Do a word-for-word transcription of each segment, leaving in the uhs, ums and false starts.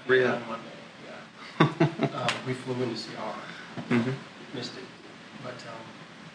Really? On Monday, yeah. um, we flew into C R. Mm-hmm. Missed it. But um,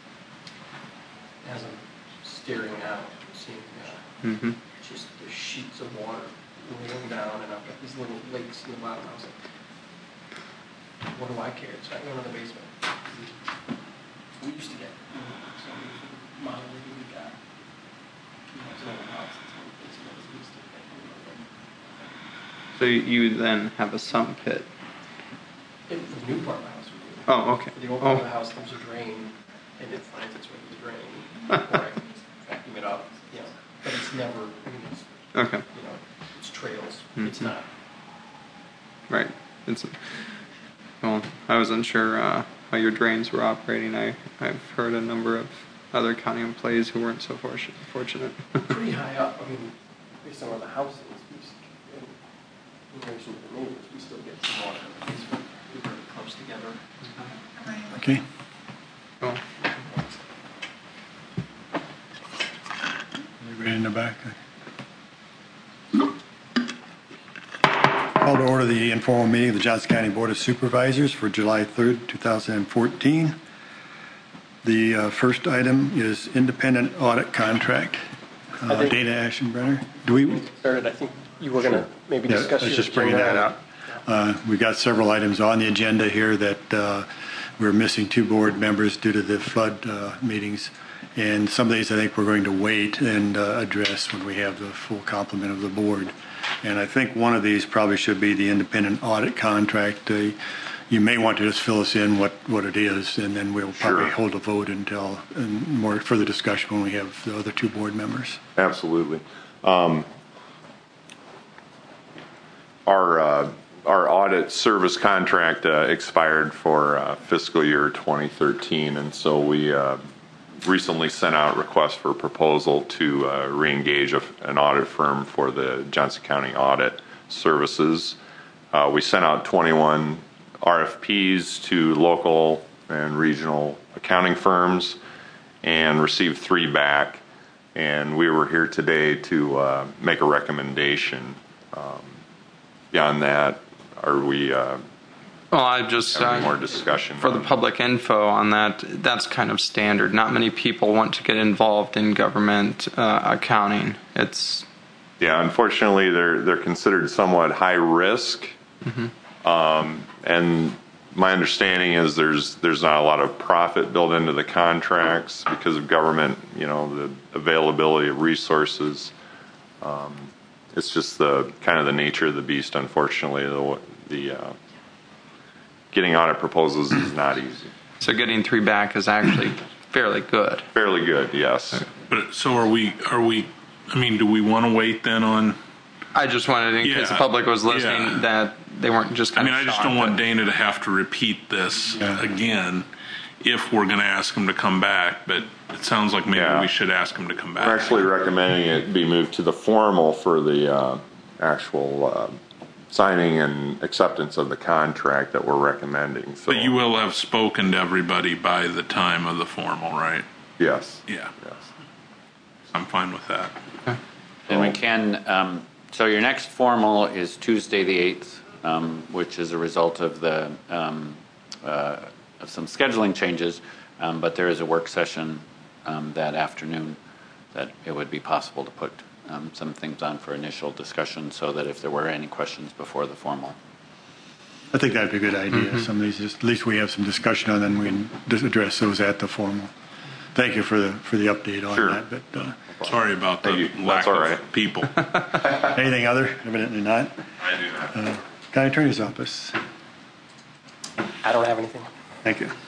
as I'm staring out, seeing uh, Mm-hmm. just the sheets of water rolling down, and I've got these little lakes in the bottom. I was like, what do I care? It's right down in the basement. We used to get you know, some mileage we got. You know, it's an old house. It's one basement. We used to get, So you then have a sump pit. in the new part of the house, we do. Oh, okay. For the old part Oh. of the house, there's a drain, and it finds its way to the drain. Or I can vacuum it up, you know. But it's never, I mean, it's, Okay. you know, it's trails. Mhm. It's not. Right. It's well, I wasn't sure uh, how your drains were operating. I I've heard a number of other county employees who weren't so fortunate. Fortunate. Pretty high up. I mean, based on where the house is, we s- in relation to the neighbors, we still get some water in the basement. We're very close together. Okay. Cool. Anybody in the back? Call to order the informal meeting of the Johnson County Board of Supervisors for July third, two thousand fourteen. The uh, first item is independent audit contract. I Uh, think- Dana Ashenbrenner. Do we? We started, I think you were going to maybe Yeah, discuss I was your just bringing agenda. that up. Uh, We've got several items on the agenda here that uh, we're missing two board members due to the flood uh, meetings. And some of these I think we're going to wait and uh, address when we have the full complement of the board. And I think one of these probably should be the independent audit contract. Uh, You may want to just fill us in what, what it is, and then we'll probably Sure. hold a vote until and more further discussion when we have the other two board members. Absolutely. Um, our uh, our audit service contract uh, expired for uh, fiscal year twenty thirteen, and so we uh, recently sent out requests for proposal to uh, reengage a, an audit firm for the Johnson County audit services. Uh, we sent out twenty-one R F Ps to local and regional accounting firms and received three back. And we were here today to uh, make a recommendation. Um, beyond that, are we uh, Well, I just having uh, more discussion? for the on- public info on that. That's kind of standard. Not many people want to get involved in government uh, accounting. It's Yeah, unfortunately, they're they're considered somewhat high risk. Um, and my understanding is there's there's not a lot of profit built into the contracts because of government, you know, the availability of resources. Um, it's just the kind of the nature of the beast. Unfortunately, the the uh, getting audit proposals is not easy. so getting three back is actually fairly good. Fairly good, yes. But so are we, are we, I mean, do we want to wait then on, I just wanted, in case the Yeah. public was listening, Yeah. that they weren't just I kind mean, of I just shocked don't want that- Dana to have to repeat this Yeah. again if we're going to ask him to come back, but it sounds like maybe Yeah. we should ask him to come back. We're actually recommending it be moved to the formal for the uh, actual uh, signing and acceptance of the contract that we're recommending. So, But you will have spoken to everybody by the time of the formal, right? yes, Yeah, yes. I'm fine with that. And we can, um, so your next formal is Tuesday, the eighth, um, which is a result of the, um, uh, of some scheduling changes, um, but there is a work session um, that afternoon that it would be possible to put um, some things on for initial discussion so that if there were any questions before the formal. I think that'd be a good idea. Some of these, just, at least we have some discussion on them. We can just address those at the formal. Thank you for the for the update on Sure. that. But uh, Sorry about the Thank you. lack That's all of right. people. anything other? Evidently not. I do not. Uh, County Attorney's Office. I don't have anything. Thank you.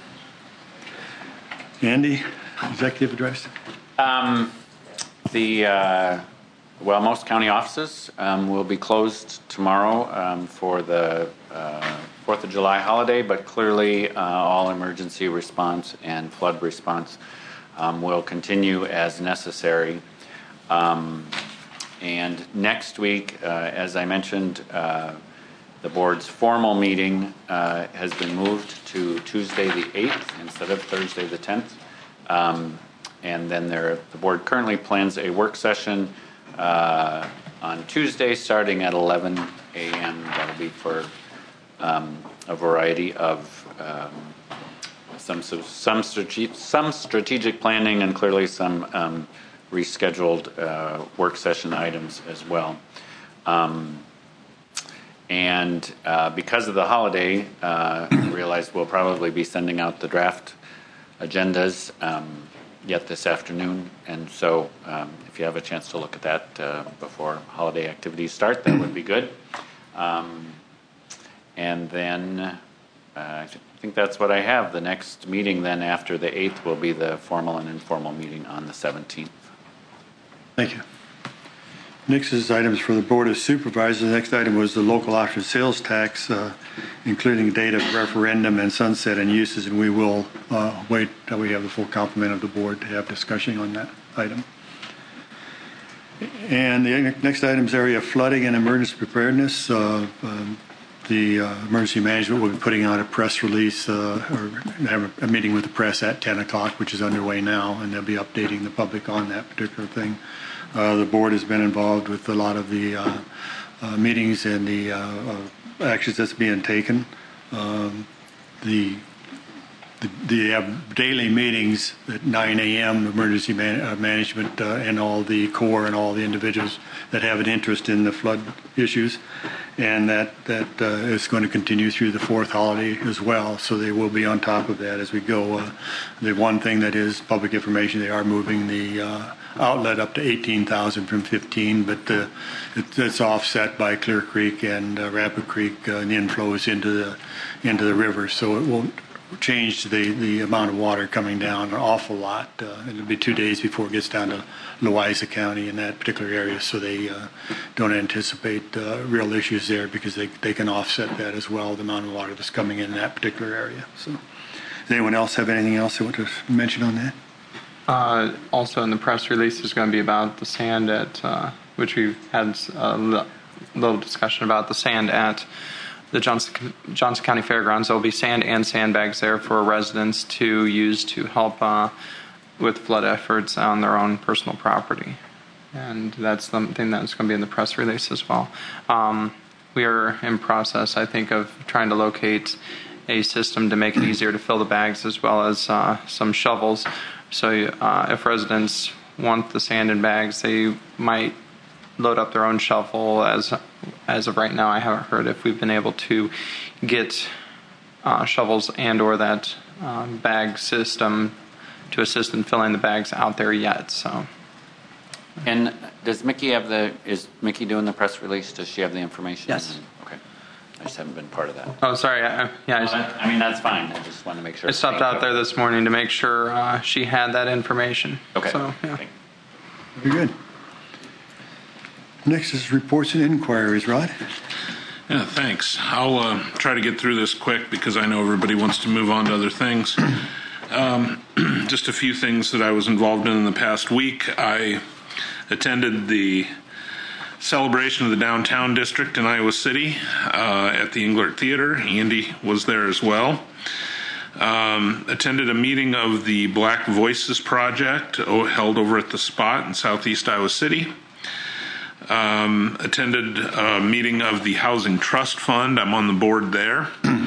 Andy, executive address. Um, the, uh, well, most county offices um, will be closed tomorrow um, for the uh, fourth of July holiday, but clearly uh, all emergency response and flood response um, will continue as necessary. Um, and next week, uh, as I mentioned, uh, the board's formal meeting uh, has been moved to Tuesday the eighth instead of Thursday the tenth. Um, and then there, the board currently plans a work session uh, on Tuesday starting at eleven a m. That'll be for um, a variety of um, some some strategic some strategic planning and clearly some um, rescheduled uh, work session items as well. Um, and uh, because of the holiday, uh, I realize we'll probably be sending out the draft agendas um, yet this afternoon. And so um, if you have a chance to look at that uh, before holiday activities start, that would be good. Um, and then uh, I think that's what I have. The next meeting then after the eighth will be the formal and informal meeting on the seventeenth. Thank you. Next is items for the Board of Supervisors. The next item was the local option sales tax, uh, including date of referendum and sunset and uses, and we will uh, wait till we have the full complement of the board to have discussion on that item. And the next item is area of flooding and emergency preparedness. Uh, um, the uh, emergency management will be putting out a press release uh, or have a, a meeting with the press at ten o'clock, which is underway now, and they'll be updating the public on that particular thing. Uh, the board has been involved with a lot of the uh, uh, meetings and the uh, uh, actions that's being taken. Um, the the, the uh, daily meetings at nine a m emergency man, uh, management uh, and all the Corps and all the individuals that have an interest in the flood issues, and that that uh, is going to continue through the fourth holiday as well. So they will be on top of that as we go. Uh, the one thing that is public information, they are moving the uh, outlet up to eighteen thousand from fifteen, but uh, it, it's offset by Clear Creek and uh, Rapid Creek uh, and the inflows into the into the river, so it won't change the the amount of water coming down an awful lot. Uh, it'll be two days before it gets down to Loiza County in that particular area, so they uh, don't anticipate uh, real issues there because they they can offset that as well, the amount of water that's coming in that particular area. So, does anyone else have anything else they want to mention on that? Uh, also in the press release is going to be about the sand at, uh, which we've had a l- little discussion about the sand at the Johnson, Johnson County Fairgrounds. There will be sand and sandbags there for residents to use to help uh, with flood efforts on their own personal property. And that's something that's going to be in the press release as well. Um, we are in process, I think, of trying to locate a system to make it easier to fill the bags as well as uh, some shovels. So uh, if residents want the sand in bags, they might load up their own shovel. As as of right now, I haven't heard if we've been able to get uh, shovels and or that um, bag system to assist in filling the bags out there yet. So. And does Mickey have the, is Mickey doing the press release? Does she have the information? Yes. Okay. I just haven't been part of that. Oh, sorry. I, yeah, I, just, I mean, that's fine. I just want to make sure. I stopped out there this morning to make sure uh, she had that information. Okay. So, yeah. Okay. Very good. Next is reports and inquiries. Rod? Yeah, thanks. I'll uh, try to get through this quick because I know everybody wants to move on to other things. Um, just a few things that I was involved in in the past week. I attended the celebration of the downtown district in Iowa City uh, at the Englert Theater. Andy was there as well. Um, attended a meeting of the Black Voices Project oh, held over at the Spot in southeast Iowa City. Um, attended a meeting of the Housing Trust Fund. I'm on the board there.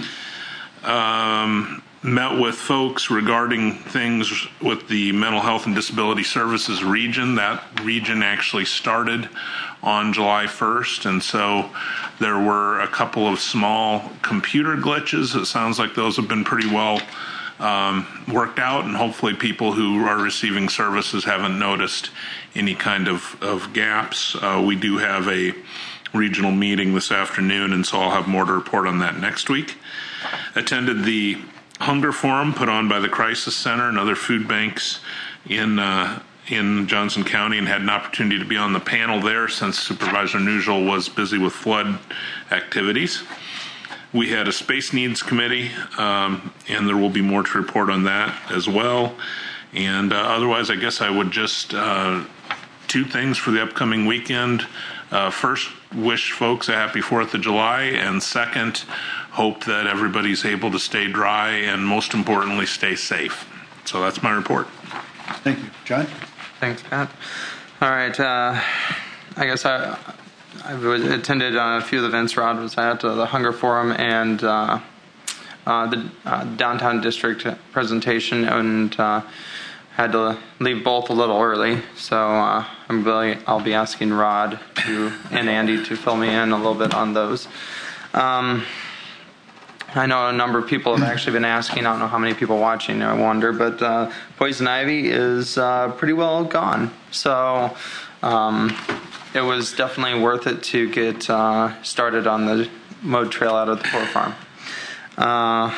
um, met with folks regarding things with the Mental Health and Disability Services region. That region actually started on July first, and so there were a couple of small computer glitches. It sounds like those have been pretty well um, worked out, and hopefully people who are receiving services haven't noticed any kind of, of gaps. Uh, we do have a regional meeting this afternoon, and so I'll have more to report on that next week. Attended the Hunger Forum put on by the Crisis Center and other food banks in uh, in Johnson County, and had an opportunity to be on the panel there since Supervisor Nugel was busy with flood activities. We had a Space Needs Committee, um, and there will be more to report on that as well. And uh, otherwise, I guess I would just, uh, two things for the upcoming weekend. Uh, first, wish folks a happy fourth of July, and second, hope that everybody's able to stay dry and, most importantly, stay safe. So that's my report. Thank you. John? Thanks, Pat. All right. Uh, I guess I, I've attended uh, a few of the events Rod was at, uh, the Hunger Forum and uh, uh, the uh, downtown district presentation, and uh, had to leave both a little early. So uh, I'm really, I'll be asking Rod to and Andy to fill me in a little bit on those. Um, I know a number of people have actually been asking. I don't know how many people watching, I wonder, but uh, Poison Ivy is uh, pretty well gone. So um, it was definitely worth it to get uh, started on the mowed trail out at the Poor Farm. Uh,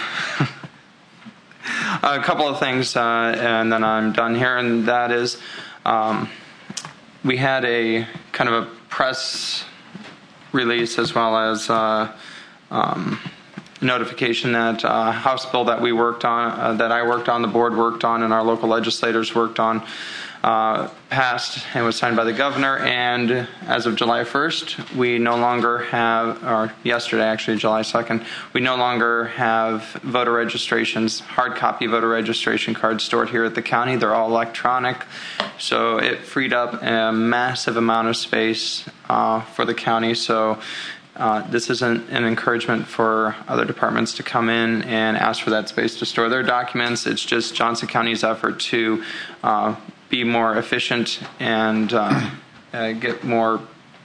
a couple of things, uh, and then I'm done here, and that is um, we had a kind of a press release as well as uh, um, notification that uh, House bill that we worked on, uh, that I worked on, the board worked on, and our local legislators worked on, uh, passed and was signed by the governor. And as of July first, we no longer have, or yesterday actually, July second, we no longer have voter registrations, hard copy voter registration cards stored here at the county. They're all electronic. So it freed up a massive amount of space uh, for the county. So Uh, this isn't an encouragement for other departments to come in and ask for that space to store their documents. It's just Johnson County's effort to uh, be more efficient and uh, uh, get more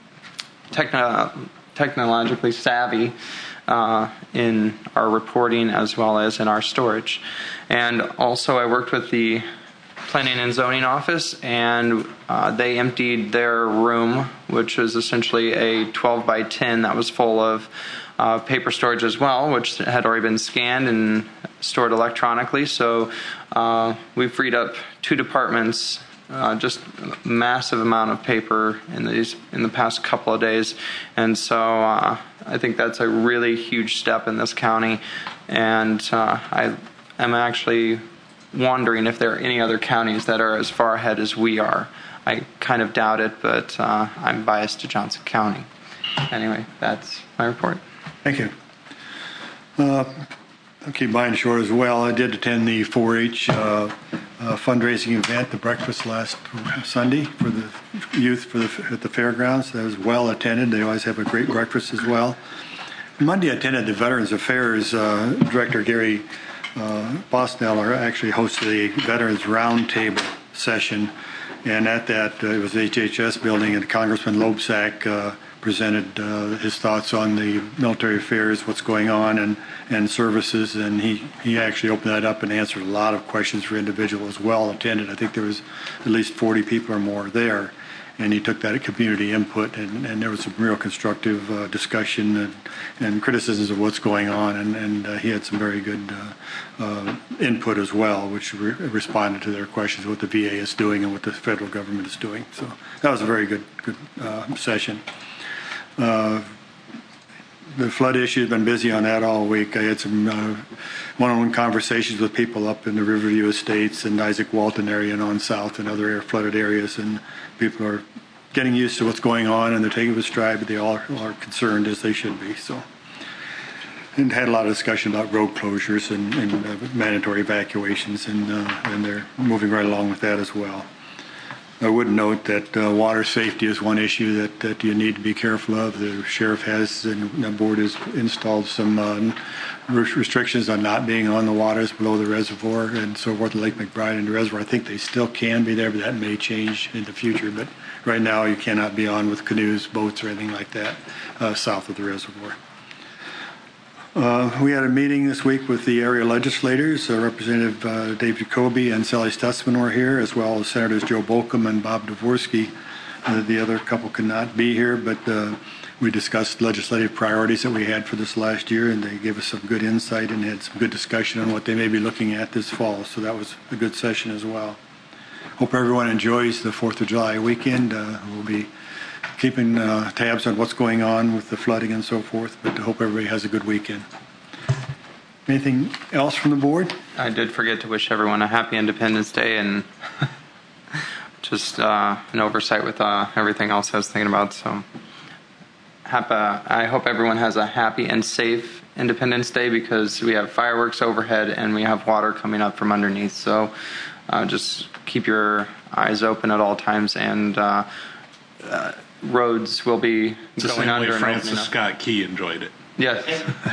techno- technologically savvy uh, in our reporting as well as in our storage. And also I worked with the Planning and Zoning Office, and uh, they emptied their room, which was essentially a twelve by ten that was full of uh, paper storage as well, which had already been scanned and stored electronically. So uh, we freed up two departments, uh, just a massive amount of paper in these in the past couple of days, and so uh, I think that's a really huge step in this county, and uh, I am actually wondering if there are any other counties that are as far ahead as we are. I kind of doubt it, but uh, I'm biased to Johnson County. Anyway, that's my report. Thank you. Uh, I'll keep mine short as well. I did attend the four H uh, uh, fundraising event, the breakfast last Sunday for the youth for the, at the fairgrounds. That was well attended. They always have a great breakfast as well. Monday, I attended the Veterans Affairs uh, Director Gary Uh, Bosneller actually hosted a Veterans Roundtable session, and at that uh, it was the H H S building, and Congressman Loebsack uh, presented uh, his thoughts on the military affairs, what's going on, and, and services, and he, he actually opened that up and answered a lot of questions for individuals. Well attended. I think there was at least forty people or more there, and he took that community input, and, and there was some real constructive uh, discussion and, and criticisms of what's going on, and, and uh, he had some very good uh, uh, input as well, which re- responded to their questions, what the V A is doing and what the federal government is doing. So that was a very good, good uh, session. Uh, the flood issue, has been busy on that all week. I had some uh, one-on-one conversations with people up in the Riverview Estates and Isaac Walton area and on south and other air flooded areas, and people are getting used to what's going on, and they're taking it with stride, but they all are, all are concerned, as they should be. So, and had a lot of discussion about road closures and, and uh, mandatory evacuations, and uh, and they're moving right along with that as well. I would note that uh, water safety is one issue that, that you need to be careful of. The sheriff has, and the board has installed some uh, restrictions on not being on the waters below the reservoir and so forth, Lake McBride and the reservoir. I think they still can be there, but that may change in the future. But right now, you cannot be on with canoes, boats, or anything like that uh, south of the reservoir. Uh, we had a meeting this week with the area legislators. Uh, Representative uh, Dave Jacoby and Sally Stutzman were here, as well as Senators Joe Bolcom and Bob Dvorsky. Uh, the other couple could not be here, but uh, we discussed legislative priorities that we had for this last year, and they gave us some good insight and had some good discussion on what they may be looking at this fall. So that was a good session as well. Hope everyone enjoys the fourth of July weekend. Uh, we'll be keeping uh, tabs on what's going on with the flooding and so forth, but I hope everybody has a good weekend. Anything else from the board? I did forget to wish everyone a happy Independence Day, and just uh, an oversight with uh, everything else I was thinking about. So happy, I hope everyone has a happy and safe Independence Day, because we have fireworks overhead and we have water coming up from underneath. So uh, just keep your eyes open at all times, and uh, uh, roads will be It's the going same way under and opening Francis up. Scott Key enjoyed it. Yes.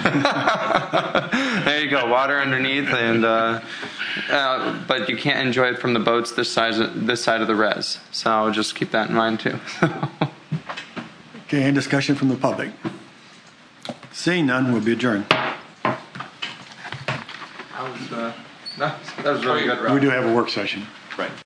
There you go. Water underneath, and uh, uh, but you can't enjoy it from the boats this side this side of the res. So just keep that in mind too. Okay, any discussion from the public? Seeing none, we'll be adjourned. That was, uh, that was really good, Rob. We do have a work session. Right.